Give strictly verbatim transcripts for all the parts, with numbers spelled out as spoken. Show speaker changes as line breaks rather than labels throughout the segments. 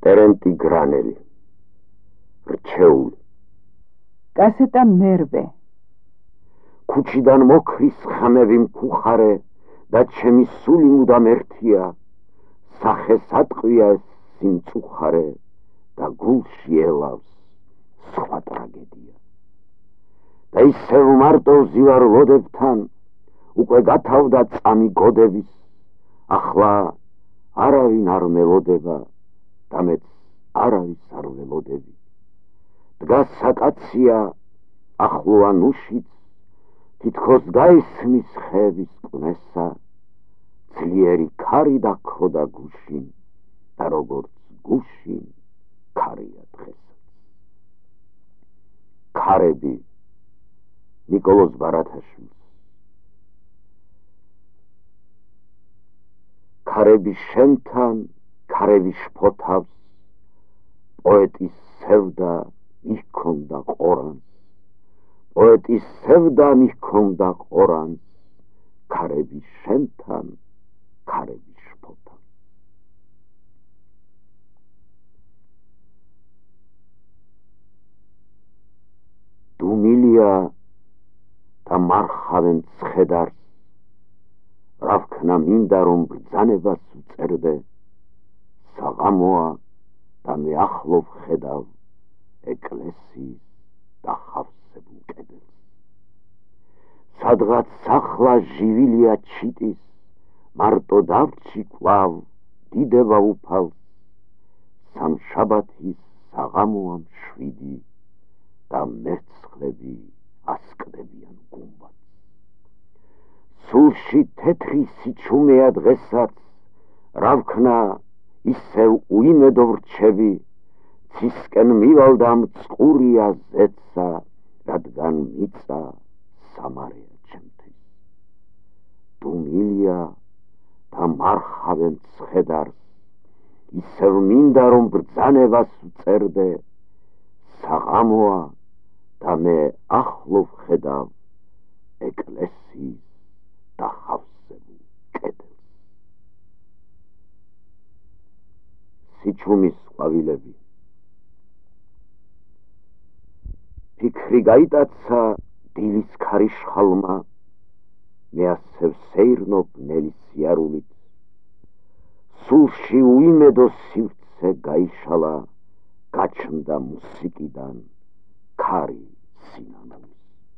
ტერენტი გრანელი. რჩეული.
გასეტა მერვე.
ქუჩიდან მოქრის ხმები მქუხარე და ჩემი სული მუდამ ერთია, სახეს ატყვია სიმწუხარე და გულში ელავს სხვა ტრაგედია. და ისევ მარტო ზივარ ლოდებთან უკვე გათავდა წამი გოდების, ახლა არავინ არ მელოდება და მეც არავის არ ველოდები. დგას საკაცია ახლოა ნუშიც, თითქოს გაისმის ხეების კვნესა, ძლიერი ქარი დაქროდა გუშინ და როგორც გუშინ ქარია დღესაც. ქარები ნიკოლოზ ბარათაშვილს. ქარები შენთან, ქარები შფოთავს, პოეტის სევდა მიჰქონდა ყორანს, პოეტის სევდა მიჰქონდა ყორანს, ქარები შენთან, ქარები შფოთავს. დუმილია და მარხავენ ცხედარს, რა ვქნა მინდა რომ ბრძანებას უწერდე, საღამოა და მე ახლო ვხედავ ეკლესიის დახავსებულ კედელს. სადღაც სახლა ჟივილია ჩიტის, მარტო დავრჩი კვლავ დიდება უფალს, სამშაბათის საღამოა მშვიდი და მერცხლები ასკდებიან გუმბათს. სულში თეთრი სიჩუმეა დღესაც, რა ვქნა ისევ უიმედო ვრჩები, ცისკენ მივალ და მწყურია ზეცა, რადგან მიწა სამარეა ჩემთვის. დუმილია და მარხავენ ცხედარს, ისევ მინდა რომ ბრძანებას უწერდე, საღამოა და მე ახლო ვხედავ ეკლესიის დახავსებულ კედელს. სიჩუმის ყვავილები. ფიქრი გაიტაცა დილის ქარიშხალმა, მე ასე ვსეირნობ ნელი სიარულით, სულში უიმედო სივრცე გაიშალა, გაჩნდა მუსიკიდან ქარი სინანულის.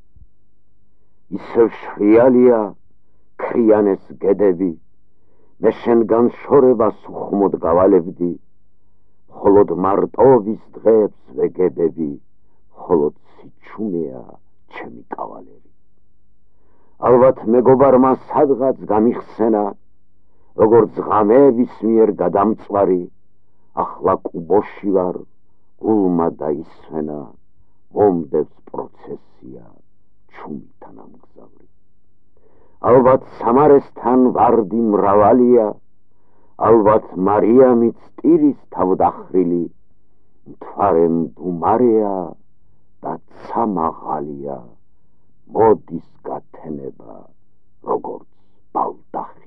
ისევ შრიალია ქრიანეს გედები, მე შენგან შორებას უხმოდ გავალებდი, მხოლოდ მარტოობის დღეებს ვეგებები, მხოლოდ სიჩუმეა ჩემი კავალერი. ალბათ მეგობარმა სადღაც გამიხსენა, როგორც ღამეების მიერ გადამწვარი, ახლა კუბოში ვარ, გულმა დაისვენა, მომდევს პროცესია ჩუმიდან ამგზავრი. ალბათ სამარესთან ვარდი მრავალია, ალბათ მარიამიც ტირის თავდახრილი, მთვარე მდუმარეა და ცა მაღალია, მოდის გათენება როგორც ბალდახი.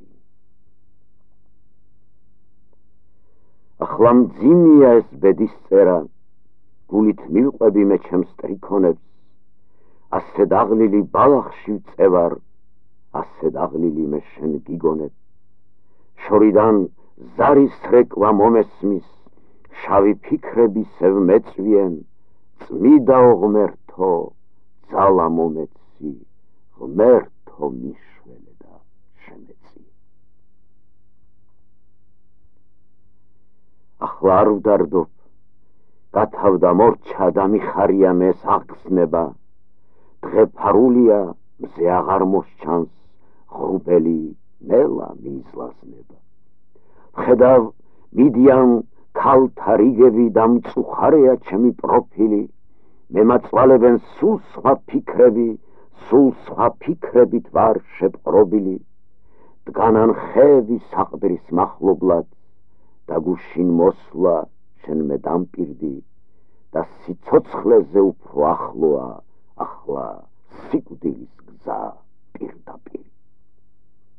ახლა მძიმეა ეს ბედის წერა, გულით მივყვები მე ჩემს ტრიქონებს, ასე დაღლილი ბალახში ვწევარ, ასე დაღლილი მე შენ გიგონებ. შორიდან ზარის რეკვა მომესმის, შავი ფიქრები სევ მეწვიენ, წმიდაო ღმერთო, ძალა მომეცი, ღმერთო მიშველე და შემეცი. ახლა არ ვდარდობ, გათავდა მორჩა და მიხარია მეს აღგზნება, დღე ფარულია, მზე აღარ მოსჩანს, ღრუბელი ნელა მიიზლაზნება. ვხედავ მიდიან ქალთა რიგები და მწუხარეა ჩემი პროფილი, მემაწვალებენ სულ სხვა ფიქრები, სულ სხვა ფიქრებით ვარ შეპყრობილი. დგანან ხეები საყდრის მახლობლად და გუშინ მოსვლა შენ მე დამპირდი და სიცოცხლეზე უფრო ახლოა, ახლა სიკვდილის გზა პირდაპირ.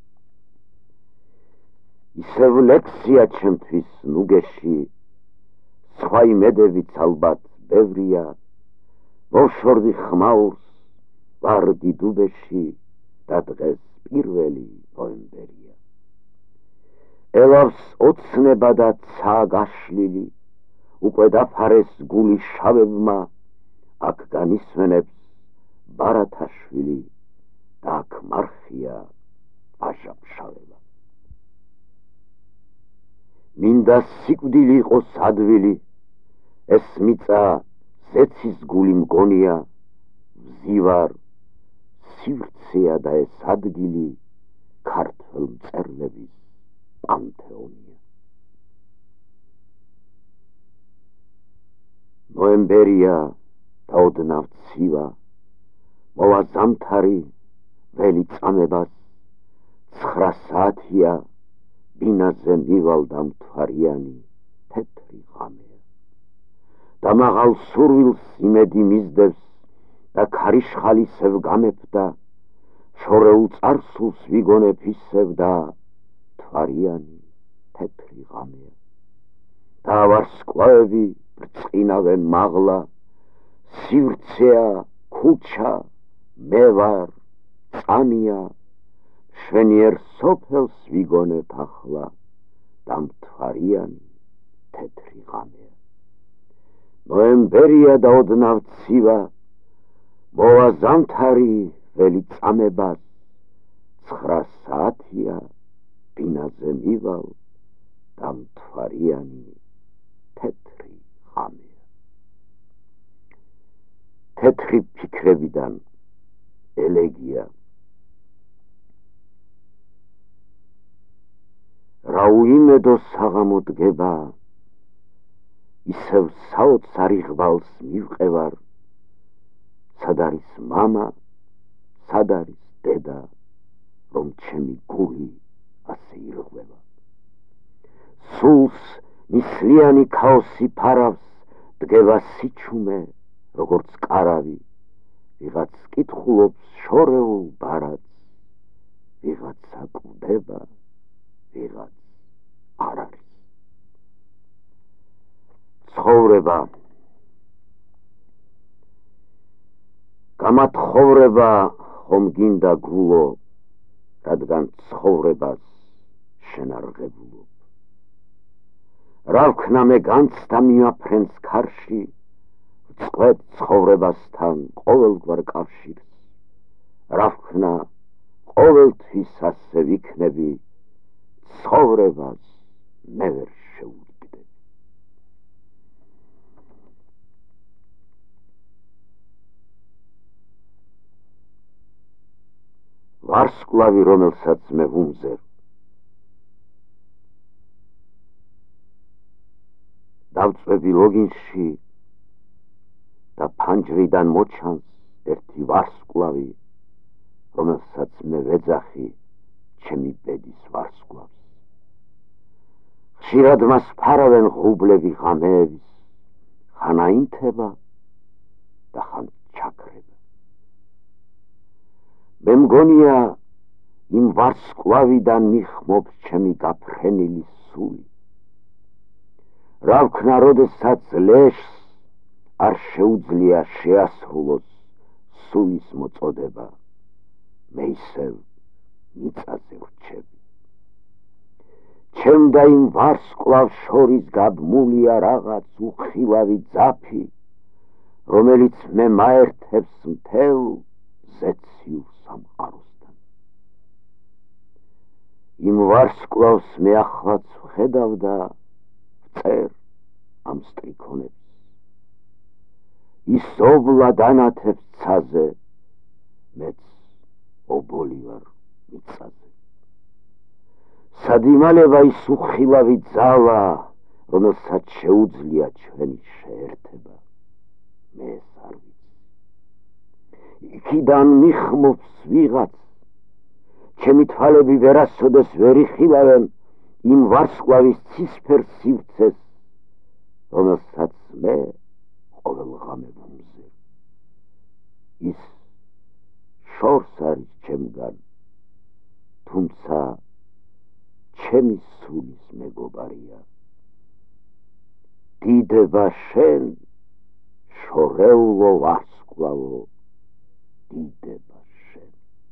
ისევ ლექსია ჩემთვის ნუგეში, სხვა იმედებიც ალბათ ბევრია, მოშორდი ხმაურს ვარდი დუბეში და დღეს პირველი ნოემბერია. ელავს ოცნება და ცა გაშლილი, უკვე დაფარეს გულის შავებმა, აქ განისვენებს ბარათაშვილი და აქ მარხია ვაჟა-ფშაველა. მინდა სიკვდილი იყოს ადვილი, ეს მიწა ზეცის გული მგონია, ვზივარ სივრცეა და ეს ადგილი ქართველ მწერლების პანთეონია. ნოემბერია და ოდნავ ცივა, მოვა ზამთარი ველი წამებას, ცხრა საათია ბინაზე მივალდა მთვარიანი თეთრი ღამეა. და მაღალ სურვილს იმედი მისდევს და ქარიშხალისევ გამეფდა, შორეულ წარსულს ვიგონებ ისევ და მთვარიანი თეთრი ღამეა. და ვარსკვლავები ბრწყინავენ მაღლა, სივრცეა, ქუჩა, მე ვარ, წამია, შვენიერ სოფელს ვიგონებ ახლა და მთვარიანი თეთრი ღამეა. ნოემბერია და ოდნავ ცივა, მოვა ზამთარი ველი წამებას, ცხრა საათია ბინაზე მივალ და მთვარიანი თეთრი ღამეა. თეთრი ფიქრებიდან ელეგია. რა უიმედო საღამო დგება, ისევ საოცარი ღვალს მივყევარ, სად არის მამა, სად არის დედა, რომ ჩემი გული ასე ირღვევა. სულს ნისლიანი ქაოსი ფარავს, დგება სიჩუმე, როგორც კარავი, ვიღაც კითხულობს შორეულ ბარათს, ვიღაცა კვდება, ვიღაც არ არის. ცხოვრება გამათხოვრება ხომ გინდა გულო, რადგან ცხოვრებას შენ არ ღებულობ. რა ვქნა მე განცდა მიმაფრენს ქარში, ვწყვეტ ცხოვრებასთან ყოველგვარ კავშირს. რა ვქნა ყოველთვის ასე ვიქნები, ცხოვრებას მე ვერ შეურიგდები. ვარსკვლავი, რომელსაც მე ვუმზერ, დავწვევი ლოგინში და ფანჯრიდან მოჩანს ერთი ვარსკვლავი, რომელსაც მე ვეძახი ჩემი ბედის ვარსკვლავს. ხშირად მას ფარავენ ღრუბლები ღამეების, ხან აინთება და ხან ჩაქრება. მე მგონია იმ ვარსკვლავიდან მიხმობს ჩემი გაფრენილი სული. რა ვქნა, როდესაც ლეშს არ შეუძლია შეასრულოს სულის მოწოდება, მე ისევ მიწაზე ვრჩები. ჩემ და იმ ვარსკვლავს შორის გაბმულია რაღაც უხილავი ძაფი, რომელიც მე მაერთებს მთელ ზეციურ სამყაროსთან. იმ ვარსკვლავს მე ახლაც ვხედავ და ვწერ ამ სტრიქონებს. ის ობლად ანათებს ცაზე, მეც ობოლი ვარ მიწაზე. სადიმალება ის უხილავი ძალა, რომელსაც შეუძლია ჩვენი შეერთება, მე ეს არ ვიცი. იქიდან მიხმობს ვიღაც, ჩემი თვალები ვერასოდეს ვერ იხილავენ იმ ვარსკვლავის ცისფერ სივრცეს, რომელსაც მე ყოველ ღამე ვუმზერ. ის შორს არის ჩემგან, თუმცა ჩემი სულის მეგობარია. დიდება შენ შორეულო ვარსკვლავო, დიდება შენ.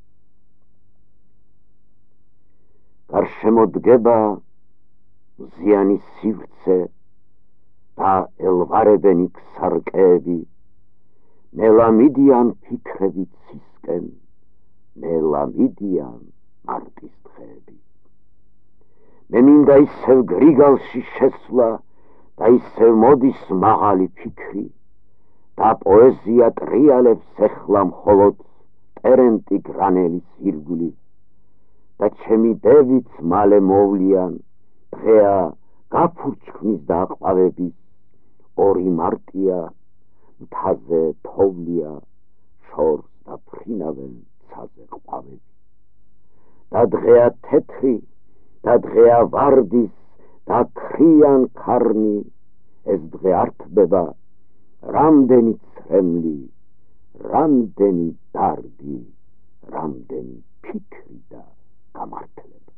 გარშემო დგება მზიანი სივრცე და ელვარებენ იქ სარკეები, ნელა მიდიან ფიქრები ცისკენ, ნელა მიდიან მარტის დღეები. მე მინდა ისევ გრიგალში შესვლა და ისევ მოდის მაღალი ფიქრი და პოეზია ტრიალებს ეხლა მხოლოდ ტერენტი გრანელის ირგვლივ და ჩემი დებიც მალე მოვლიან დღეა გაფურჩქმის და აყვავების ორი მარტია მთაზე თოვლია შორს და ფრინავენ ცაზე ყვავები და დღეა თეთრი და დღეა ვარდის და ქრიან ქარნი ეს დღე ართბება რამდენი ცრემლი რამდენი დარდი რამდენი ფიქრი და გამართლება.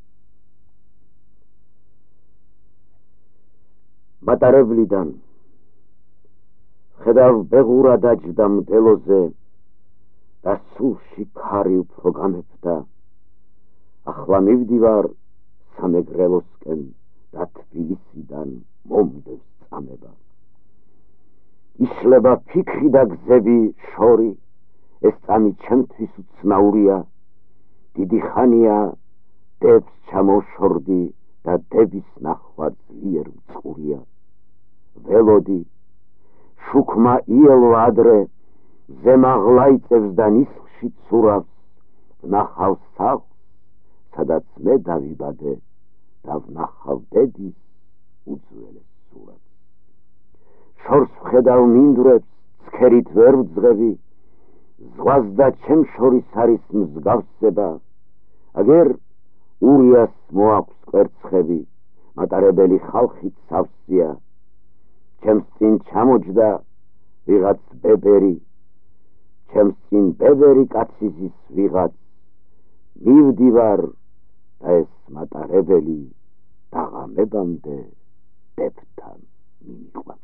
მატარებლიდან ხედავ ბეღურა დაჯდა მდელოზე და სულში ქარი უფრო გამეფდა. ახლა მივდივარ სამეგრელოსკენ და თბილისიდან მომდევს წამება. იშლება ფიქრი და გზები შორი, ეს წამი ჩემთვის უცნაურია. დიდი ხანია დებს ჩამოშორდი და დების ნახვა ძლიერ მწყურია. ველოდი შუქმა იელო ადრე ზემაღლა იწევს და ნისლში ცურავს, ვნახავ სახლს სადაც მე დავიბადე და ვნახავ დედის უძველეს სურათს. შორს ვხედავ მინდვრებს, ცქერით ვერ ვძღები, ზღვას და ჩემ შორის არის მსგავსება. აგერ ურიას მოაქვს კვერცხები, მატარებელი ხალხით სავსეა. ჩემს წინ ჩამოჯდა ვიღაც ბებერი, ჩემს წინ ბებერი კაციზის ვიღაც. მივდივარ და ეს მატარებელი დაღამებამდე დებთან მიმიყვანს.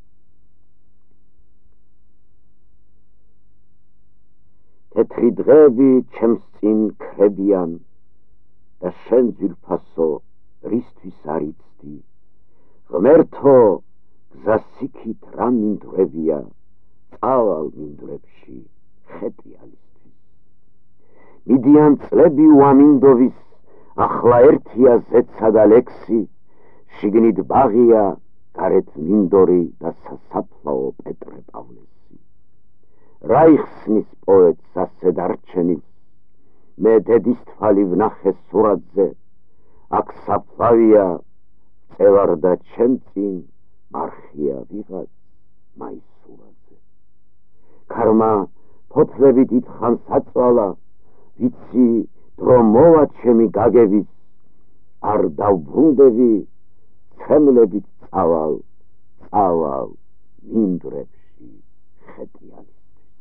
თეთრი დღეები ჩემს წინ ქრებიან და შენ ძვირფასო რისთვის არ იცდი. ღმერთო გზასიქით რა მინდვრებია, წავალ მინდვრებში ხეტი ალისთვის. მიდიან წლები უამინდოვის, ახლა ერთია ზეცა და ლექსი, შიგნით ბაღია, გარეთ მინდორი და სასაფლაო პეტრე პავლესი. რა იხსნის პოეტს ასე დარჩენილს, მე დედის თვალი ვნახე სურათზე, აქ საფლავია, წევარ და ჩემ წინ მარხია ვიღაც მაის სურათზე. ქარმა ფოთლებით ითხან საწვალა, ვიცი დრო მოვა ჩემი გაგების, არ დავბრუნდები, ცხემლებით წავალ, წავალ მინდვრებში ხეტი ალისთვის.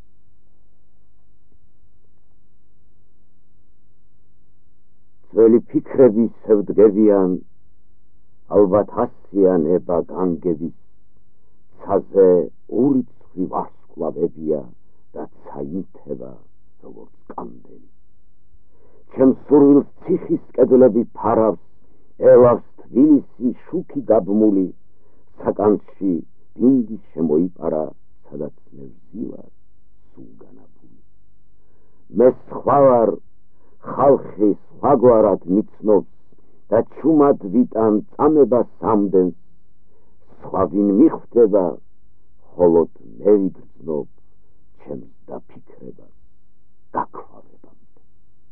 ძველი ფიქრები ისევ დგებიან, ალბათ ასია ნება განგების, ცაზე ურიცხვი ვარსკვლავებია და ცაინთება როგორც კანდელი. ჩემ სურვილს ციხის კედლები ფარავს, ელავს თბილისი შუქი გაბმული, საკანში ბინდი შემოიპარა, სადაც მე ვზივარ სულგანაფული. მე სხვა ვარ, ხალხი სხვაგვარად მიცნობს და ჩუმად ვიტან წამება სამდენს, სხვა ვინ მიხვდება, ხოლოდ მე ვიგრძნობ ჩემს დაფიქრებას გაქვავებამდე.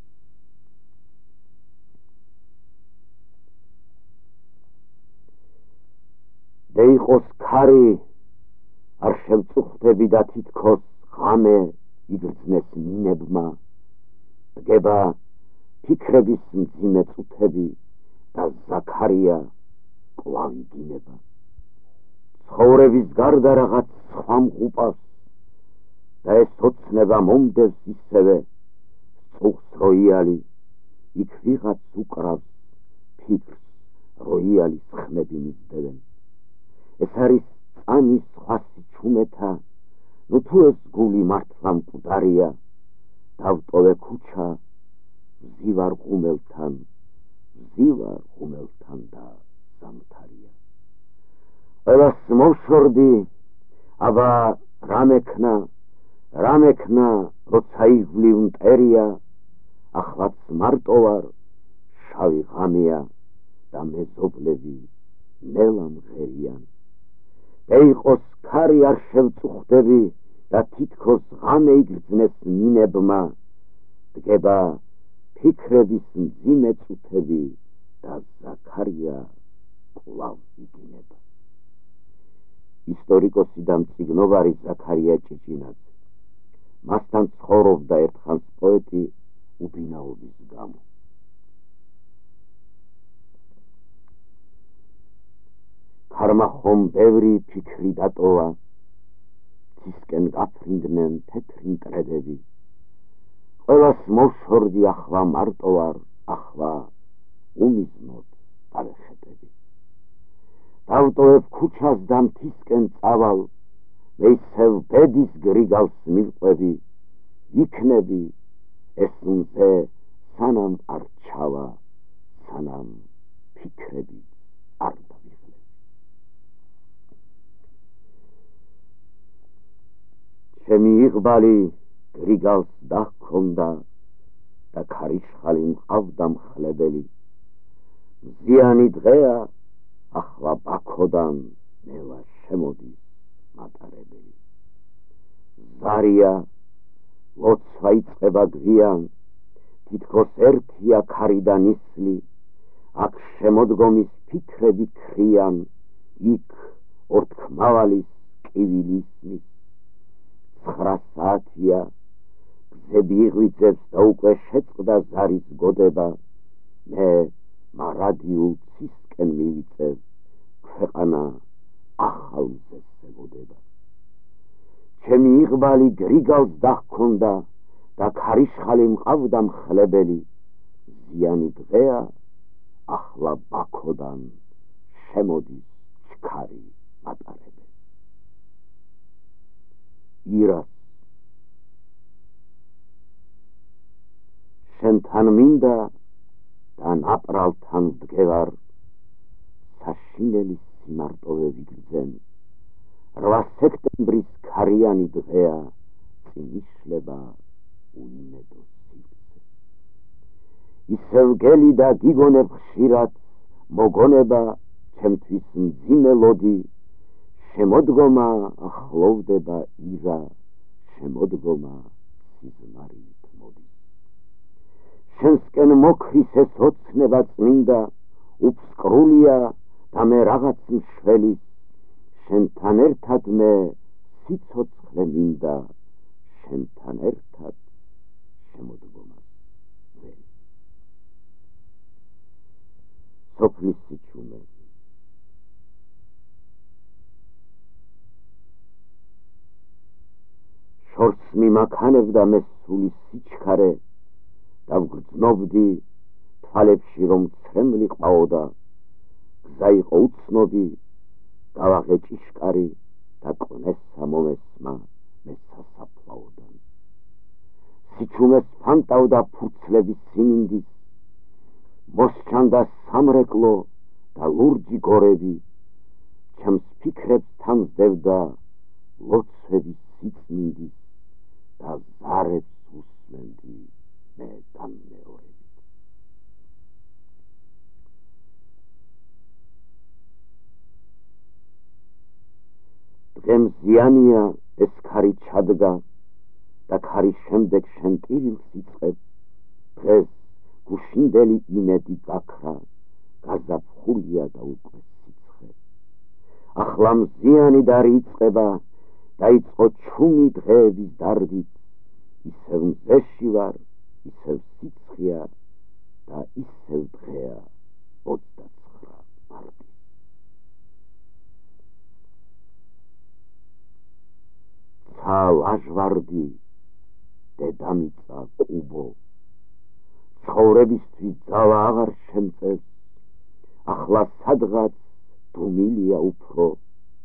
და იყოს ქარი, არ შევწუხდები და თითქოს ღამე იგრძნეს მინებმა, დგება ფიქრების მძიმე წუთები და ზაქარია კვლავ იგინება. ცხოვრების გარდა რაღაც სხვა მღუპავს და ეს ოცნება მომდევს ისევე, წუხს როიალი, იქ ვიღაც უკრავს ფიქრს, როიალის ხმები მისდევენ. ეს არის წანის სხვასი ჩუმეთა, ნუ თუ ეს გული მართლა მკვდარია, დავტოვე ქუჩა, ვზივარ ღუმელთან, ვზივარ ღუმელთან და ზამთარია. ყველას მოვშორდი, აბა რამექნა, რამექნა, როცა იგვლივ მტერია, ახლაც მარტო ვარ, შავი ღამეა და მეზობლები ნელა მღერიან. ეიყოს ქარი არ შევწუხდები და თითქოს ღამე იგრძნეს მინებმა, დგება ფიქრების მძიმე წუთები და ზაქარია კვლავ იგინება. ისტორიკოსი და მწიგნობარი ზაქარია ჭიჭინაძე. მასთან ცხოვრობდა ერთხანს პოეტი უბინაობის გამო. ქარმა ხომ ბევრი ფიქრი დატოვა, ცისკენ გაფრინდნენ თეთრი მტრედები. ყველას მოვშორდი, ახლა მარტო ვარ, ახლა უმიზნოდ დავეხეტები. დავტოვებ ქუჩას და მთისკენ წავალ, მე ისევ ბედის გრიგალს მივყვები, იქნები ეს მზე სანამ არ ჩავა, სანამ ფიქრები არ დავიღლები. ჩემი იღბალი გრიგალს დახქონდა და ქარიშხალი მყავდა მხლებელი. მზიანი დღეა, ახლა ბაქოდან ნელა შემოდის მატარებელი. ზარია, ლოცვა იწყება გვიან, თითქოს ერთია ქარი და ნისლი, აქ შემოდგომის ფიქრები ქრიან, იქ ორთქმავალის კივილი ისმის. ცხრა საათია, გზები იღვიძებს და უკვე შეწყდა ზარის გოდება, მე მარადიულ ცისკენ მივიწევ, ქვეყანა ახალ მზეს ეგოდება. ჩემი იღბალი გრიგალს დახქონდა და ქარიშხალი მყავდა მხლებელი. ზიანი დღეა, ახლა ბაქოდან შემოდის ჩქარი მატარებელი. ირას შენთან მინდა და ნაპრალთან ვდგევარ, საშინელი სიმარტოვები გრძენ. რვა სექტემბრის ქარიანი დღეა, წინ იშლება უიმედო სივრცე. ისევ გელი და გიგონებ ხშირად, მოგონება ჩემთვის მძიმე ლოდი, შემოდგომა ახლოვდება ირა, შემოდგომა სიზმარით მოდის. შენსკენ მოქრის ეს ოცნება წმინდა, უფსკრულია და მე რაღაც მშველის, შენთან ერთად მე სიცოცხლე მინდა, შენთან ერთად შემოდგომა ველი. სოფლის სიჩუმე. შორს მიმაქანებდა მე სული სიჩქარე და ვგრძნობდი თვალებში რომ ცრემლი ყავდა. გზა იყო უცნობი, გავაღე ჭიშკარი და კვნესა მომესმა მე სასაფლაოდან. სიჩუმეს ფანტავდა ფურცლების სინინდის, მოსჩანდა სამრეკლო და ლურჯი გორები, ჩემს ფიქრებს თანძდევდა ლოცვების სიწმინდის და ზარებს უსმენდი მე განმეორებით. დღემ ზიანია ეს ქარი ჩადგა და ქარის შემდეგ შენ ტირილს იწყებ. დღეს გუშინდელი იმედი გაქრა, გაზაფხულია და უკვე სიცხე. ახლა მზიანი დარი იწყება, დაიწყო ჩუმი დღეების დარდით. ისევ მზეში ვარ, ისევ სიცხეა და ისევ დღეა ოცდაცხრა მარტი. ცა ლაჟვარდი დედამიწა კუბო, ცხოვრებისთვის ძალა აღარ შემწევს, ახლა სადღაც დუმილია უფრო,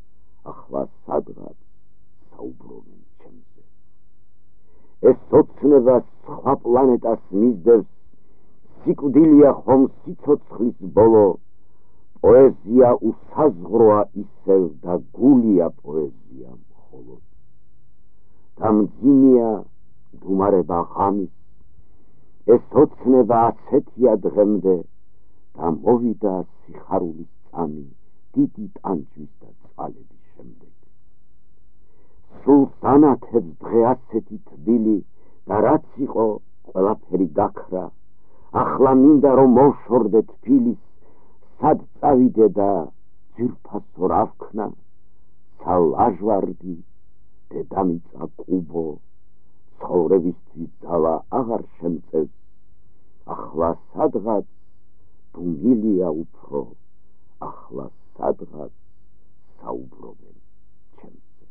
ახლა სადღაც საუბრობენ ჩემზე. ეს ოცნება სხვა პლანეტას მისდევს, სიკვდილია ხომ სიცოცხლის ბოლო, პოეზია უსაზღროა ისევ და გულია პოეზია მხოლოდ. დამძიმეა დუმარება ღამის, ეს ოცნება ასეთია დღემდე და მოვიდა სიხარულის წამი დიდი ტანჯვის და წყალების შემდეგ. სულ სანათებს დღე ასეთი თბილი და რაც იყო ყველაფერი გაქრა, ახლა მინდა რომ მოვშორდე თბილის, სად წავიდე და ძვირფასო რა ვქნა, ცა ლაჟვარდი დედამიწა კუბო, ცხოვრებისთვის ძალა აღარ შემწევს, ახლა სადღაც დუმილია უფრო, ახლა სადღაც საუბრობენ ჩემზე.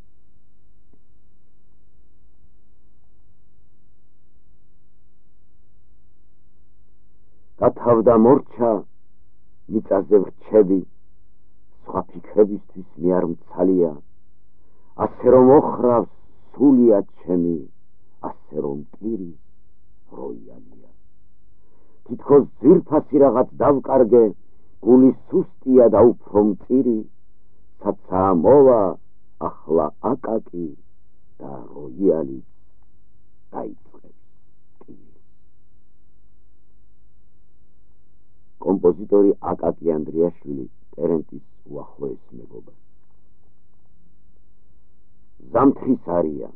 გათავდა მორჩა მიწაზე ვრჩები, სხვა ფიქრებისთვის მე არ მცალია, ასე რომ ოხრავს სულია ჩემი, ასე რომ ტირი როიალია. თითქოს ძვირფასი რაღაც დავკარგე, გული სუსტია და უფრო მწირი, საცა მოვა ახლა აკაკი და როიალი დაიწყებს ტირი. კომპოზიტორი აკაკი ანდრიაშვილი, ტერენტის უახლოეს მეგობარი. ზამთრის არია.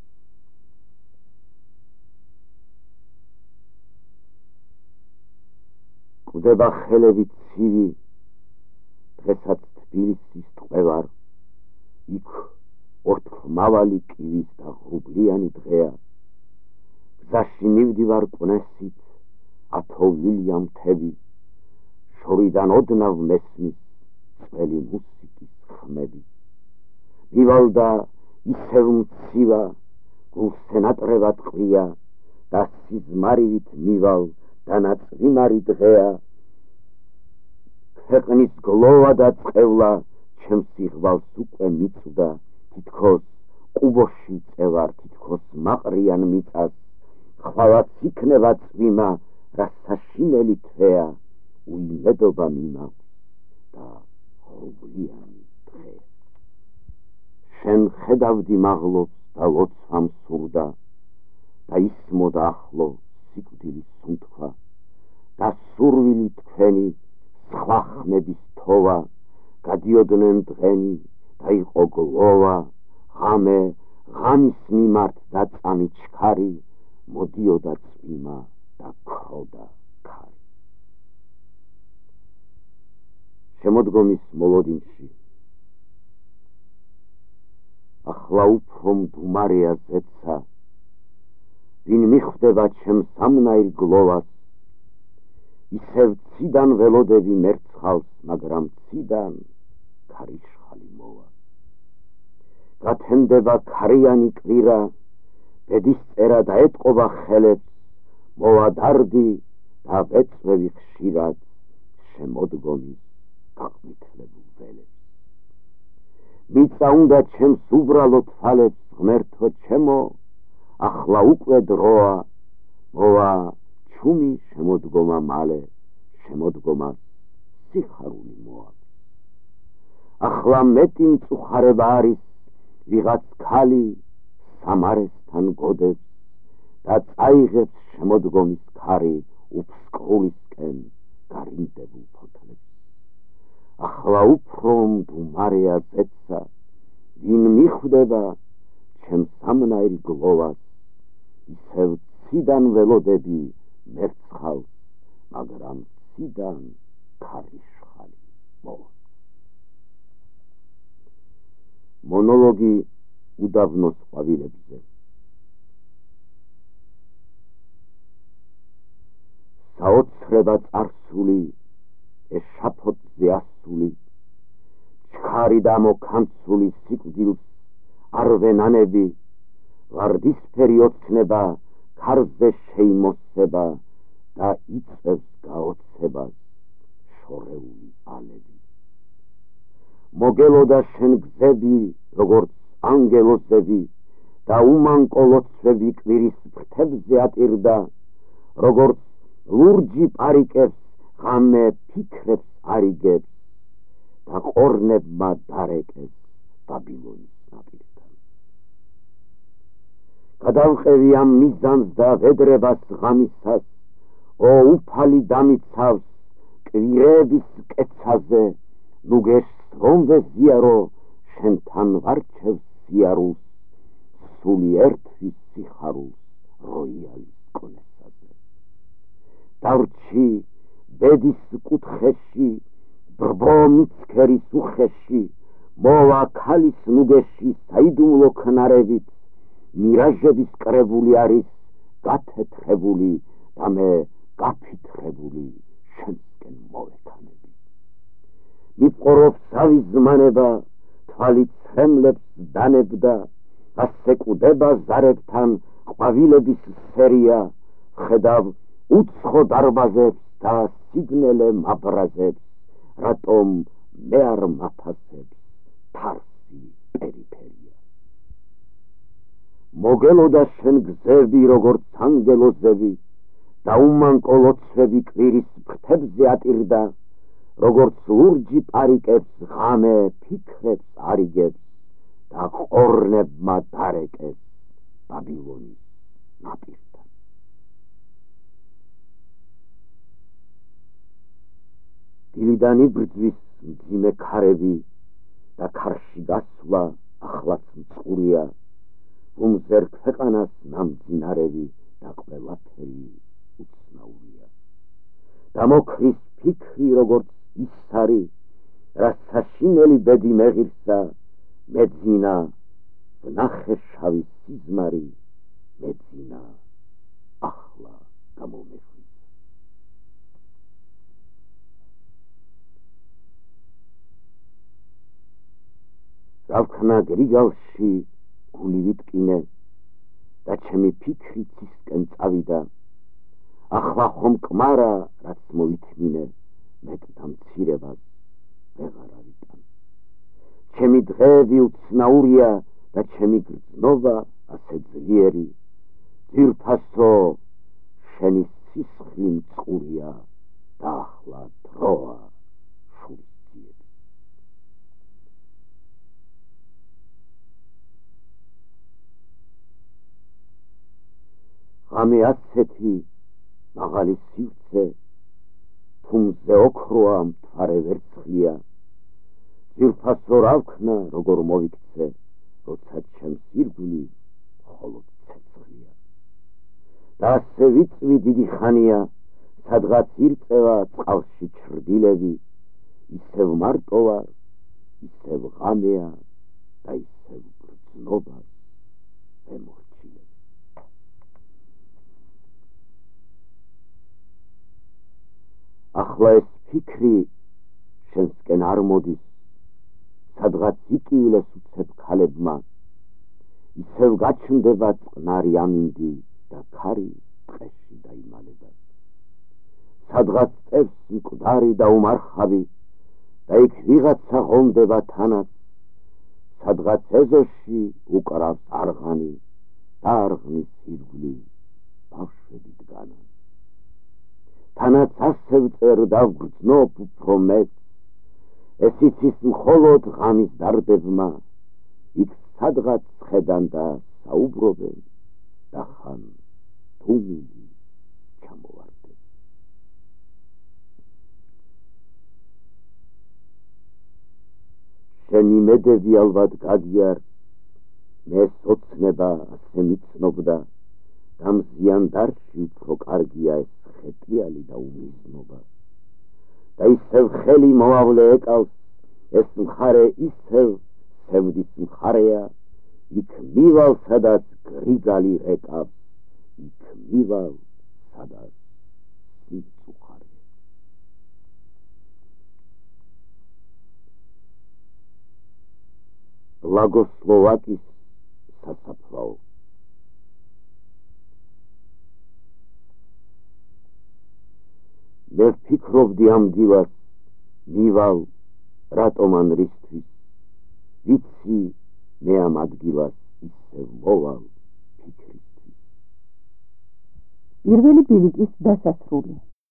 კვდება ხელები ცივი, დღესაც თბილისის ტყვევარ, იქ ორთქლმავალი კივის და ღრუბლიანი დღეა. გზაში მივდივარ კვნესით, ათოვლილია მთები, შორიდან ოდნავ მესმის წველი მუსიკის ხმები. მივალ და ისევ მცივა, გულსენატრება ტყვია და სიზმარივით მივალ და ნაწვიმარი დღეა. ქვეყნის გლოვა და წყევლა ჩემს იღვალს უკვე მიწვდა, თითქოს ყუბოში წევარ, თითქოს მაყრიან მიწას, ხვალაც იქნება წვიმა, რა საშინელი თვეა, უიმედობა მიმაქვს და ღრუბლიანი დღე. შენ ხედავდი მაღლობს და ლოცვამ სურდა და ისმოდა ახლო სიკვდილის სუნთქვა და სურვილი თქვენი სხვა ხმების თოვა, გადიოდნენ დღენი და იყო გლოვა, ღამე ღამის მიმართ და წამი ჩქარი, მოდიოდა წვიმა და ქროდა ქარი. შემოდგომის მოლოდინში ახლა უფრო მდუმარეა ზეცა, ვინ მიხვდება ჩემს ამნაირ გლოვას, ისევ ციდან ველოდები მერცხალს, მაგრამ ციდან ქარიშხალი მოვა. გათენდება ქარიანი კვირა, ბედის წერა დაეტყობა ხელებს, მოვა დარდი და ვეწვევი ხშირად შემოდგომის გაყვითლებულ ველებს. მიწა უნდა ჩემს უბრალო თვალებს, ღმერთო ჩემო, ახლა უკვე დროა, მოვა ჩუმი შემოდგომა მალე, შემოდგომას სიხარული მოაქვს. ახლა მეტი მწუხარება არის, ვიღაც ქალი სამარესთან გოდებს და წაიღებს შემოდგომის ქარი უფსკრულისკენ გარინდებულ ფოთლებს. ახლა უფრო მდუმარეა ზეცა, ვინ მიხვდება ჩემს ამნაირ გლოვას, ისევ ციდან ველოდები მერცხალს, მაგრამ ციდან ქარიშხალი მოვა. მონოლოგი უდაბნოს ყვავილებზე. საოცრება წარსული, ეშაფოთზე ასული, ჩქარი და მოკანცული სიკვდილს არვენანები, ვარდისფერი ოცნება ქარზე შეიმოსება და იწევს გაოცებას შორეული ალები. მოგელოდა შენ გზები, როგორც ანგელოზები, და უმანკო ლოცვები კვირის ფრთებზე ატირდა, როგორც ლურჯი პარიკებს ღამე ფიქრებს არიგებს, და ყორნებმა დარეკეს ბაბილონის ნაპირთან. გადავყევი ამ მიზანს და ვედრებას ღამისას, ო უფალი დამიცავს კვირების კეცაზე, ნუ გესს რომ ვეზიარო შენთან ვარჩევს სიარულს, სული ერთვის სიხარულს როიალის კონესაზე. დავრჩი ბედის კუთხეში, ბრბო მიცქერის უხეში, მოვა ქალის ნუგეში საიდუმლო ქნარებით, მირაჟების კრებული არის გათეთხებული და მე გაფითრებული შენსკენ მოვექანები. მიპყრობს ზავის ზმანება, თვალით ცრემლებს დანებდა, ასე კვდება ზარებთან ყვავილების სერია, ხედავ უცხო დარბაზებს და სიგნელე მაბრაზებს, რატომ მე არ მაფასებს თარსი პერიფერია. მოგელოდა შენ გზები, როგორც ანგელოზები, და უმანკო ლოცვები კვირის ფრთებზე ატირდა, როგორც ლურჯი პარიკებს ღამე ფიქრებს არიგებს, და ყორნებმა დარეკეს ბაბილონის ნაპირთან. დილიდან იბრძვის მძიმე ქარები და ქარში გასვლა ახლაც მწყურია, უმზერ ქვეყანას ნამძინარები და ყველაფერი უცნაურია. დამოქრის ფიქრი როგორც ისარი, რა საშინელი ბედი მეღირსა, მეძინა ვნახე შავი სიზმარი, მეძინა ახლა გამომეხვიცა. რა ვქნა გრიგალში გული ვიტკინე და ჩემი ფიქრი ცისკენ წავიდა, ახლა ხომ კმარა რაც მოითმინე, მეტ დამცირებას ვეღარ ავიტან. ჩემი დღეები უცნაურია და ჩემი გრძნობა ასე ძლიერი, ძირფასო შენი სისხლი მწყურია და ახლა დროა შურისძიების. ღამე ასეთი მაღალი სივრცე, თუმზე ოქროა მთვარე ვერცხლია, ძირფასო რა ვქნა როგორ მოვიქცე, როცა ჩემს ირგვლივ მხოლოდ ცეცხლია. და ასე ვიწვი დიდი ხანია, სადღაც ირწევა წყალში ჩრდილები, ისევ მარტო ვარ, ისევ ღამეა და ისევ გრძნობას ვემორჩილებ. ახლა ეს ფიქრი შენსკენ არ მოდის, სადღაც იკივლეს უცებ ქალებმა, ისევ გაჩნდება წყნარი ამინდი და ქარი ტყეში დაიმალება. სადღაც წევს მკვდარი და უმარხავი და იქ ვიღაცა ღონდება თანაც, სადღაც ეზოში უკრავს არღანი და არღნის ირგვლივ ბავშვები დგანან. თანაც ასე ვწერ და ვგრძნობ უფრო მეც, ეს იცის მხოლოდ ღამის დარდებმა, იქ სადღაც ხედან და საუბრობენ და ხან თუმილი ჩამოვარდენ. შენი მედები ალბათ გაგიარს, მეს ოცნება ასე მიცნობდა, და მზიან დარში უფრო კარგია ეს ხეტიალი და უმიზნობა. და ისევ ხელი მოავლე ეკავს, ეს მხარე ისევ სევდის მხარეა, იქ მივალ სადაც გრიგალი ეკავს, იქ მივალ სადაც სიუხარე. ბლაგოსლოვაკის სასაფლაო. მე ვფიქრობდი ამ დილას, მივალ რატომ ან რისთვის ვიცი მე ამ ადგილას ისევ მოვალ ფიქრისთვის.
პირველი ბილიკის დასასრული.